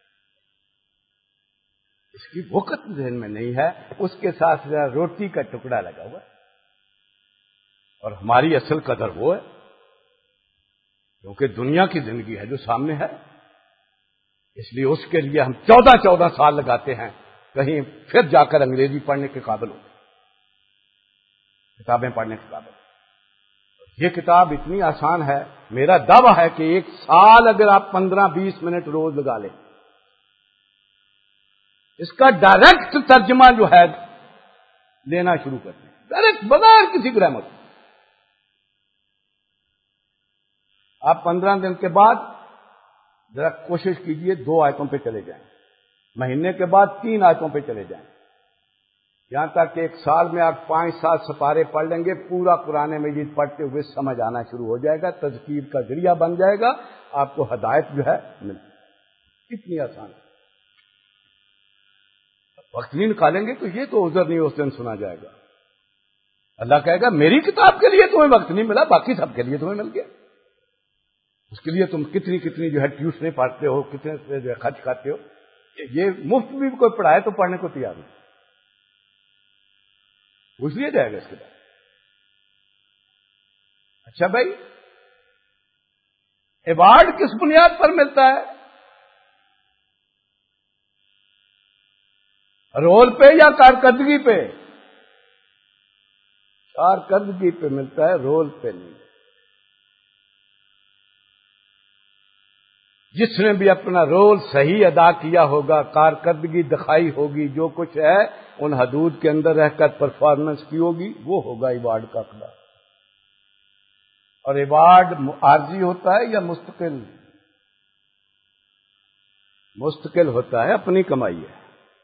اس کی وقت ذہن میں نہیں ہے، اس کے ساتھ روٹی کا ٹکڑا لگا ہوا ہے، اور ہماری اصل قدر وہ ہے، کیونکہ دنیا کی زندگی ہے جو سامنے ہے، اس لیے اس کے لیے ہم چودہ چودہ سال لگاتے ہیں، کہیں پھر جا کر انگریزی پڑھنے کے قابل ہوتے، کتابیں پڑھنے کے قابل۔ یہ کتاب اتنی آسان ہے، میرا دعویٰ ہے کہ ایک سال اگر آپ پندرہ بیس منٹ روز لگا لیں، اس کا ڈائریکٹ ترجمہ جو ہے لینا شروع کرتے ہیں، ڈائریکٹ بغیر کسی گرامر۔ آپ پندرہ دن کے بعد ذرا کوشش کیجئے دو آیتوں پہ چلے جائیں، مہینے کے بعد تین آیتوں پہ چلے جائیں، یہاں تک کہ ایک سال میں آپ پانچ سات سپارے پڑھ لیں گے، پورا قرآن مجید پڑھتے ہوئے سمجھ آنا شروع ہو جائے گا، تذکیر کا ذریعہ بن جائے گا، آپ کو ہدایت جو ہے مل، کتنی آسان ہے۔ وقت نہیں نکالیں گے تو یہ تو عذر نہیں اس دن سنا جائے گا، اللہ کہے گا میری کتاب کے لیے تمہیں وقت نہیں ملا، باقی سب کے لیے تمہیں مل گیا، اس کے لیے تم کتنی کتنی جو ہے ٹیوشنیں پڑھتے ہو، کتنے جو ہے خرچ کرتے ہو، یہ مفت بھی کوئی پڑھائے تو پڑھنے کو تیار نہیں، پوچھ لیا جائے گا اس کے بعد۔ اچھا بھائی، ایوارڈ کس بنیاد پر ملتا ہے؟ رول پہ یا کارکردگی پہ؟ کارکردگی پہ ملتا ہے، رول پہ نہیں۔ جس نے بھی اپنا رول صحیح ادا کیا ہوگا، کارکردگی دکھائی ہوگی، جو کچھ ہے ان حدود کے اندر رہ کر پرفارمنس کی ہوگی، وہ ہوگا ایوارڈ کا حقدار۔ اور ایوارڈ عارضی ہوتا ہے یا مستقل؟ مستقل ہوتا ہے، اپنی کمائی ہے،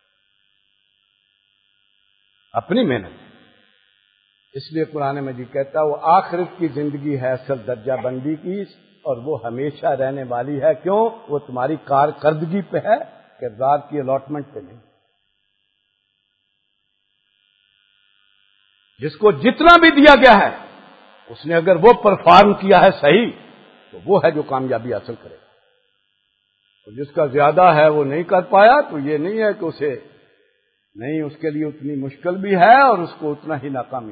اپنی محنت۔ اس لیے قرآن مجید کہتا ہے وہ آخرت کی زندگی ہے اصل درجہ بندی کی، اور وہ ہمیشہ رہنے والی ہے۔ کیوں؟ وہ تمہاری کارکردگی پہ ہے، کردار کی الاٹمنٹ پہ نہیں۔ جس کو جتنا بھی دیا گیا ہے اس نے اگر وہ پرفارم کیا ہے صحیح، تو وہ ہے جو کامیابی حاصل کرے گا، اور جس کا زیادہ ہے وہ نہیں کر پایا، تو یہ نہیں ہے کہ اسے نہیں، اس کے لیے اتنی مشکل بھی ہے اور اس کو اتنا ہی ناکامی۔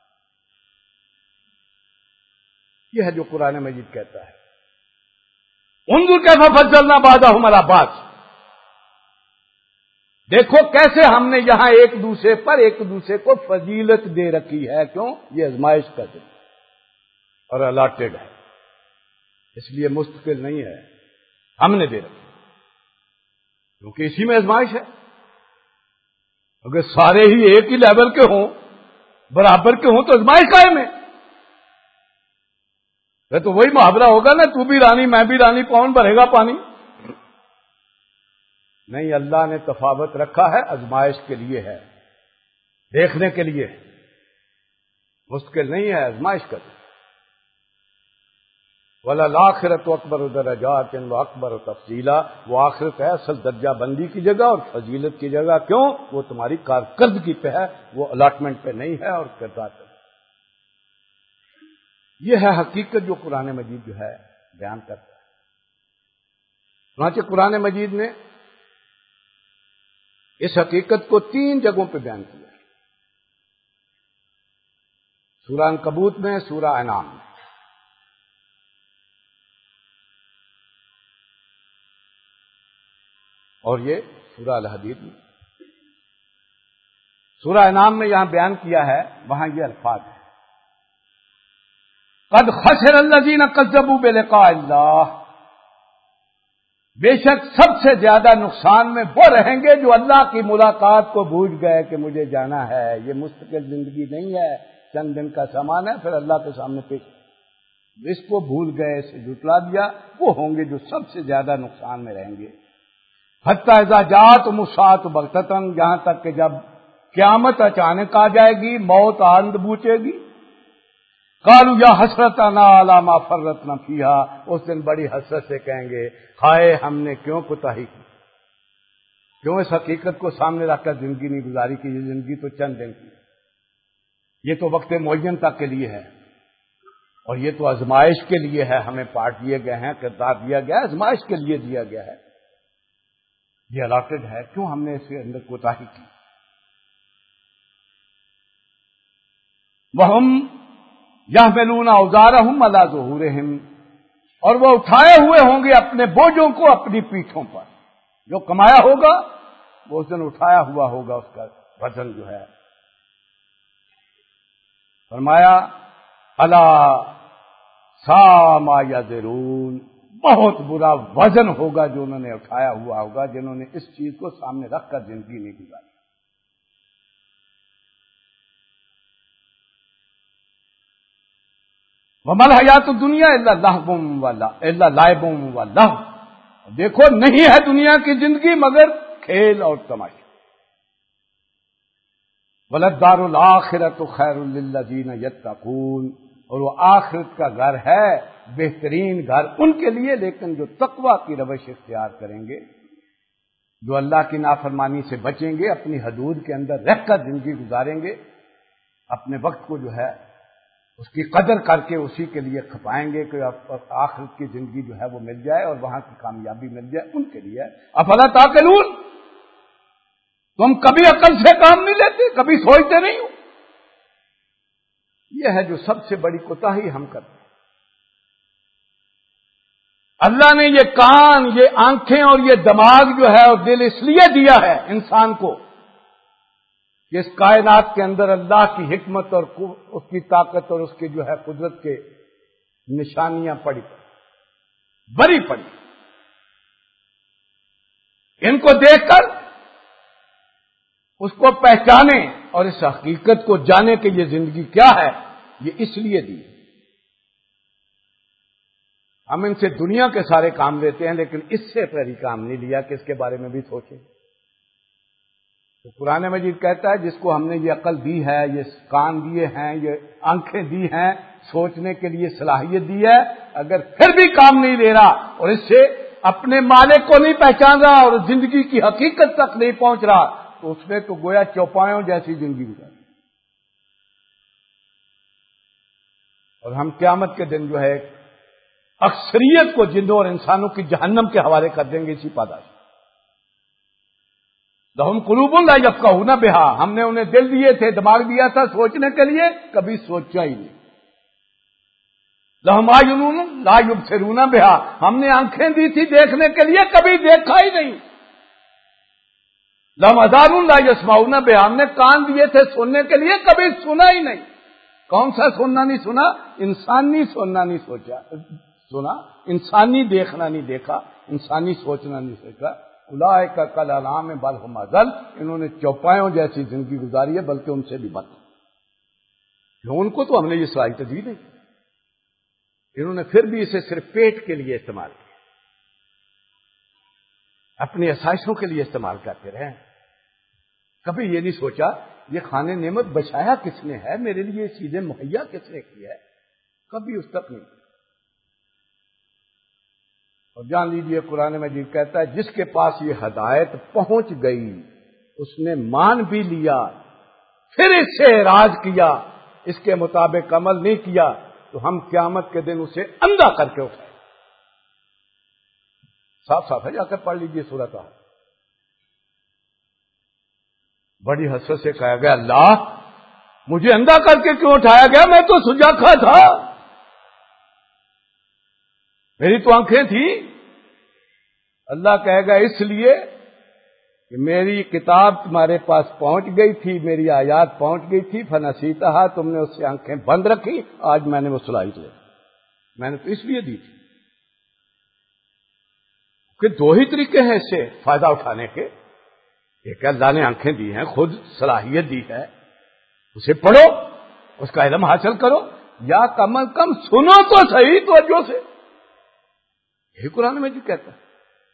یہ ہے جو قرآن مجید کہتا ہے، انظر کیسا فضلنا بعضهم علی بعض، دیکھو کیسے ہم نے یہاں ایک دوسرے پر ایک دوسرے کو فضیلت دے رکھی ہے۔ کیوں؟ یہ آزمائش کا دن اور الاٹڈ ہے، اس لیے مستقل نہیں ہے، ہم نے دے رکھی، کیونکہ اسی میں آزمائش ہے۔ اگر سارے ہی ایک ہی لیول کے ہوں، برابر کے ہوں، تو آزمائش قائم ہے۔ تو وہی محاورہ ہوگا نا، تو بھی رانی میں بھی رانی، پون بھرے گا پانی۔ نہیں، اللہ نے تفاوت رکھا ہے، آزمائش کے لیے ہے، دیکھنے کے لیے، مستقل نہیں ہے، آزمائش کا۔ وَلَلْآخِرَةُ أَكْبَرُ دَرَجَاتٍ وَأَكْبَرُ تَفْضِيلًا، وہ آخرت ہے اصل درجہ بندی کی جگہ اور فضیلت کی جگہ۔ کیوں؟ وہ تمہاری کارکردگی پہ ہے، وہ الاٹمنٹ پہ نہیں ہے اور کردار پہ۔ یہ ہے حقیقت جو قرآن مجید جو ہے بیان کرتا ہے۔ چنانچہ قرآن مجید نے اس حقیقت کو تین جگہوں پہ بیان کیا، سورہ عنکبوت میں، سورہ انعام میں۔ اور یہ سورہ الحدید میں۔ سورہ انعام میں یہاں بیان کیا ہے، وہاں یہ الفاظ ہے، قد خسر الذین کذبوا بلقاء اللہ، بے شک سب سے زیادہ نقصان میں وہ رہیں گے جو اللہ کی ملاقات کو بھول گئے کہ مجھے جانا ہے، یہ مستقل زندگی نہیں ہے، چند دن کا سامان ہے، پھر اللہ کے سامنے پیش، اس کو بھول گئے، اسے جھٹلا دیا، وہ ہوں گے جو سب سے زیادہ نقصان میں رہیں گے۔ حتی اذا جاءتہم الساعۃ بغتۃ، یہاں تک کہ جب قیامت اچانک آ جائے گی، موت آند بوچے گی، قالوا یا حسرتنا علی ما فرطنا فیہا، اس دن بڑی حسرت سے کہیں گے، ہائے ہم نے کیوں کوتاہی کی، کیوں اس حقیقت کو سامنے رکھ کر زندگی نہیں گزاری کی، یہ زندگی تو چند دن کی، یہ تو وقت معین تک کے لیے ہے، اور یہ تو آزمائش کے لیے ہے، ہمیں پارٹ دیے گئے ہیں، کردار دیا گیا ہے، آزمائش کے لیے دیا گیا ہے، یہ الاٹڈ ہے، کیوں ہم نے اس کے اندر کوتاہی کی۔ وَهُمْ يَحْمِلُونَ أَوْزَارَهُمْ عَلَى ظُهُورِهِمْ، اور وہ اٹھائے ہوئے ہوں گے اپنے بوجھوں کو اپنی پیٹھوں پر، جو کمایا ہوگا وہ اس دن اٹھایا ہوا ہوگا، اس کا وزن جو ہے۔ فرمایا الا ساء ما یزرون، بہت برا وزن ہوگا جو انہوں نے اٹھایا ہوا ہوگا، جنہوں نے اس چیز کو سامنے رکھ کر زندگی نہیں گزاری۔ وَمَا الْحَيَاةُ الدُّنْيَا إِلَّا لَهْوٌ إِلَّا لَعِبٌ وَلَهْوٌ، دیکھو نہیں ہے دنیا کی زندگی مگر کھیل اور تماشا۔ وَلَلدَّارُ الْآخِرَةُ خَيْرٌ لِلَّذِينَ يَتَّقُونَ، اور وہ آخرت کا گھر ہے، بہترین گھر ان کے لیے، لیکن جو تقوی کی روش اختیار کریں گے، جو اللہ کی نافرمانی سے بچیں گے، اپنی حدود کے اندر رہ کر زندگی گزاریں گے، اپنے وقت کو جو ہے اس کی قدر کر کے اسی کے لیے کھپائیں گے کہ آخرت کی زندگی جو ہے وہ مل جائے اور وہاں کی کامیابی مل جائے، ان کے لیے۔ افلا تعقلون، تم کبھی عقل سے کام نہیں لیتے، کبھی سوچتے نہیں ہو؟ یہ ہے جو سب سے بڑی کوتاہی ہم کرتے ہیں۔ اللہ نے یہ کان، یہ آنکھیں اور یہ دماغ جو ہے اور دل اس لیے دیا ہے انسان کو کہ اس کائنات کے اندر اللہ کی حکمت اور اس کی طاقت اور اس کی جو ہے قدرت کے نشانیاں پڑی پڑی بری پڑی، ان کو دیکھ کر اس کو پہچانے اور اس حقیقت کو جانے کہ یہ زندگی کیا ہے، یہ اس لیے دی۔ ہم ان سے دنیا کے سارے کام لیتے ہیں، لیکن اس سے پہلی کام نہیں لیا کہ اس کے بارے میں بھی سوچیں۔ تو قرآن مجید کہتا ہے جس کو ہم نے یہ عقل دی ہے، یہ کان دیے ہیں، یہ آنکھیں دی ہیں، سوچنے کے لیے صلاحیت دی ہے، اگر پھر بھی کام نہیں لے رہا اور اس سے اپنے مالک کو نہیں پہچان رہا اور زندگی کی حقیقت تک نہیں پہنچ رہا، تو اس نے تو گویا چوپایوں جیسی زندگی گزاری۔ اور ہم قیامت کے دن جو ہے اکثریت کو جنوں اور انسانوں کی جہنم کے حوالے کر دیں گے اسی پاداش۔ لَهُمْ قُلُوبٌ لَا يَفْقَهُونَ بِهَا، ہم نے انہیں دل دیے تھے، دماغ دیا تھا سوچنے کے لیے، کبھی سوچا ہی نہیں۔ لَهُمْ أَعْيُنٌ لَا يُبْصِرُونَ بِهَا، ہم نے آنکھیں دی تھی دیکھنے کے لیے، کبھی دیکھا ہی نہیں۔ لَهُمْ آذَانٌ لَا يَسْمَعُونَ بِهَا، ہم نے کان دیے تھے سننے کے لیے، کبھی سنا ہی نہیں۔ کون سا سننا نہیں سنا؟ انسانی سننا نہیں سوچا سنا، انسانی دیکھنا نہیں دیکھا، انسانی سوچنا نہیں سوچا۔ اولئک کالانعام بل ھم اضل، انہوں نے چوپایوں جیسی زندگی گزاری ہے، بلکہ ان سے بھی بد۔ کیوں؟ ان کو تو ہم نے یہ صلاحیت دی نہیں، انہوں نے پھر بھی اسے صرف پیٹ کے لیے استعمال کیا، اپنی آسائشوں کے لیے استعمال کرتے رہے، کبھی یہ نہیں سوچا یہ خانے نعمت بچایا کس نے ہے، میرے لیے یہ چیزیں مہیا کس نے کی ہے، کبھی اس تک نہیں۔ اور جان لیجیے قرآن مجید کہتا ہے جس کے پاس یہ ہدایت پہنچ گئی اس نے مان بھی لیا، پھر اس سے اعراض کیا، اس کے مطابق عمل نہیں کیا، تو ہم قیامت کے دن اسے اندھا کر کے اٹھائیں، صاف صاف ہے، جا کر پڑھ لیجیے سورۃ ہے۔ بڑی حسرت سے کہا گیا اللہ مجھے اندھا کر کے کیوں اٹھایا گیا، میں تو سجاکھا تھا، میری تو آنکھیں تھی۔ اللہ کہے گا اس لیے کہ میری کتاب تمہارے پاس پہنچ گئی تھی، میری آیات پہنچ گئی تھی، فنسیتہا، تم نے اس سے آنکھیں بند رکھی، آج میں نے وہ صلاحیت لے، میں نے تو اس لیے دی تھی کہ دو ہی طریقے ہیں اس سے فائدہ اٹھانے کے، ایک اللہ نے آنکھیں دی ہیں، خود صلاحیت دی ہے، اسے پڑھو، اس کا علم حاصل کرو، یا کم از کم سنو تو صحیح توجہ سے، یہی قرآن میں جو کہتا ہے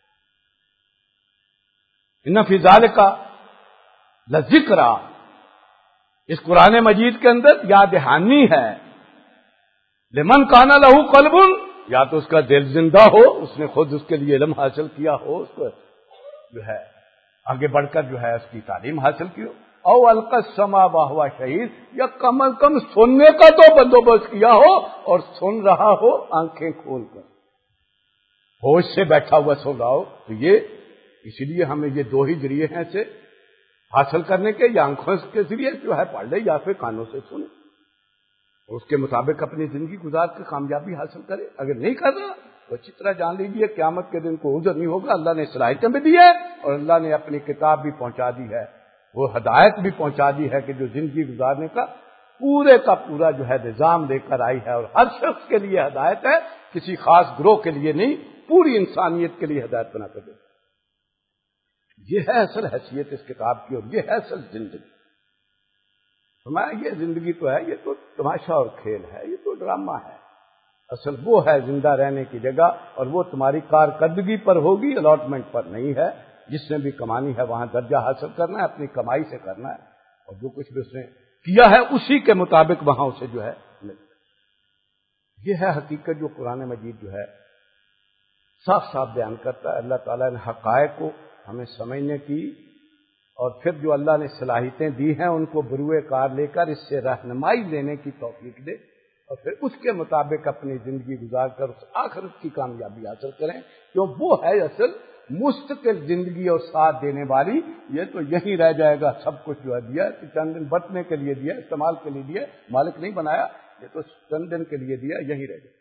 ان فی ذالک لذکر، اس قرآن مجید کے اندر یاد دہانی ہے، لمن کان لہ قلب، یا تو اس کا دل زندہ ہو، اس نے خود اس کے لیے علم حاصل کیا ہو، اس کو جو ہے آگے بڑھ کر جو ہے اس کی تعلیم حاصل کی ہو، او القى السمع وهو شہید، یا کم از کم سننے کا تو بندوبست کیا ہو اور سن رہا ہو آنکھیں کھول کر، ہوش سے بیٹھا ہوا سن رہا ہو۔ تو یہ اسی لیے ہمیں یہ دو ہی ذریعے ہیں اسے حاصل کرنے کے، یا آنکھوں کے ذریعے جو ہے پڑھ لے، یا پھر کانوں سے سنے، اس کے مطابق اپنی زندگی گزار کے کامیابی حاصل کرے۔ اگر نہیں کر رہا تو اچھی طرح جان لیجیے قیامت کے دن کو عذر نہیں ہوگا، اللہ نے صلاحیتیں بھی دی ہے اور اللہ نے اپنی کتاب بھی پہنچا دی ہے، وہ ہدایت بھی پہنچا دی ہے کہ جو زندگی گزارنے کا پورے کا پورا جو ہے نظام لے کر آئی ہے، اور ہر شخص کے لیے ہدایت ہے، کسی خاص گروہ کے لیے نہیں، پوری انسانیت کے لیے ہدایت بنا کر دے۔ یہ ہے اصل حیثیت اس کتاب کی، اور یہ ہے اصل زندگی۔ فرمایا یہ زندگی تو ہے، یہ تو تماشا اور کھیل ہے، یہ تو ڈرامہ ہے، اصل وہ ہے زندہ رہنے کی جگہ، اور وہ تمہاری کارکردگی پر ہوگی، الاٹمنٹ پر نہیں ہے۔ جس نے بھی کمانی ہے وہاں درجہ حاصل کرنا ہے، اپنی کمائی سے کرنا ہے، اور جو کچھ بھی اس نے کیا ہے اسی کے مطابق وہاں اسے جو ہے ملے۔ یہ ہے حقیقت جو قرآن مجید جو ہے صاف صاف بیان کرتا ہے۔ اللہ تعالیٰ نے حقائق کو ہمیں سمجھنے کی، اور پھر جو اللہ نے صلاحیتیں دی ہیں ان کو بروئے کار لے کر اس سے رہنمائی لینے کی توفیق دے، اور پھر اس کے مطابق اپنی زندگی گزار کر اس آخرت کی کامیابی حاصل کریں، جو وہ ہے اصل مستقل زندگی اور ساتھ دینے والی۔ یہ تو یہیں رہ جائے گا، سب کچھ جو ہے دیا کہ چند دن برتنے کے لیے دیا، استعمال کے لیے دیا، مالک نہیں بنایا، یہ تو چند دن کے لیے دیا، یہیں رہ جائے گا۔